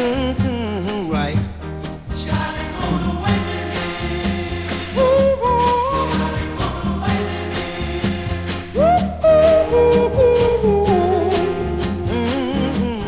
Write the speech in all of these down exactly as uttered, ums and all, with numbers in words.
Mm-hmm, right. Charlie gonna wait with me. Ooh, ooh. Charlie gonna wait with me. Ooh, ooh, ooh, ooh, ooh. Mm-hmm.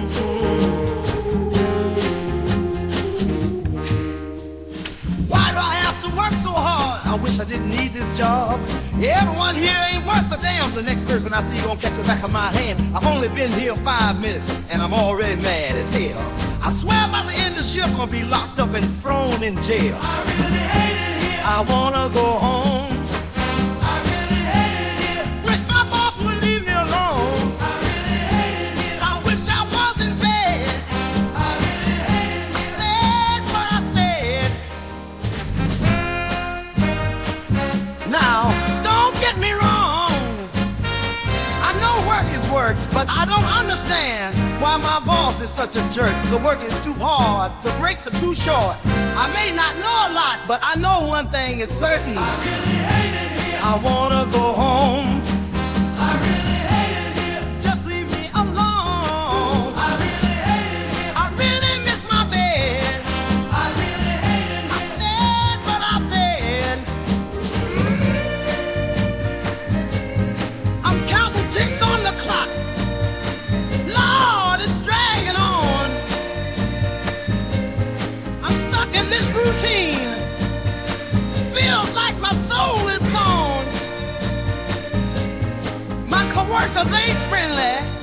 Why do I have to work so hard? I wish I didn't need this job. Everyone here ain't worth a damn. The next person I see gonna catch the back of my hand. I've only been here five minutes and I'm already mad as hell. I swear by the end of the shift I'm gonna be locked up and thrown in jail. I really hate it here. I wanna go home. I really hate it here. Wish my boss would leave me alone. I really hate it here. I wish I was in bed. I really hate it I here. said what I said. Now, don't get me wrong. I know work is work, but I don't understand why my boss is such a jerk. The work is too hard, the breaks are too short. I may not know a lot, but I know one thing is certain. I really hate it here. I wanna go home. I really hate it here. Just leave me alone. I really hate it here. I really miss my bed. I really hate it I here. said what I said. I'm counting ticks on the clock. Lord, it's dragging on. I'm stuck in this routine. Feels like my soul is gone. My coworkers ain't friendly.